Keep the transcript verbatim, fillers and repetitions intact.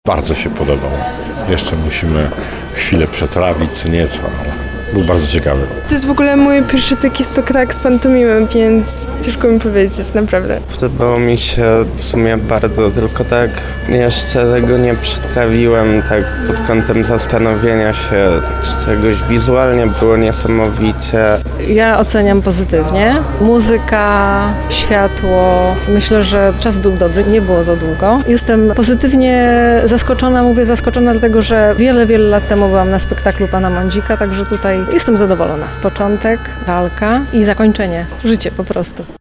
Bardzo się podobał. Jeszcze musimy chwilę przetrawić, co nieco, ale był bardzo ciekawy. To jest w ogóle mój pierwszy taki spektakl z pantomimą, więc ciężko mi powiedzieć, naprawdę. Podobało mi się w sumie bardzo, tylko tak jeszcze tego nie przetrawiłem, tak pod kątem zastanowienia się z czegoś. Wizualnie było niesamowicie. Ja oceniam pozytywnie. Muzyka, światło. Myślę, że czas był dobry, nie było za długo. Jestem pozytywnie zaskoczona, mówię zaskoczona, dlatego że wiele, wiele lat temu byłam na spektaklu pana Mądzika, także tutaj jestem zadowolona. Początek, walka i zakończenie. Życie po prostu.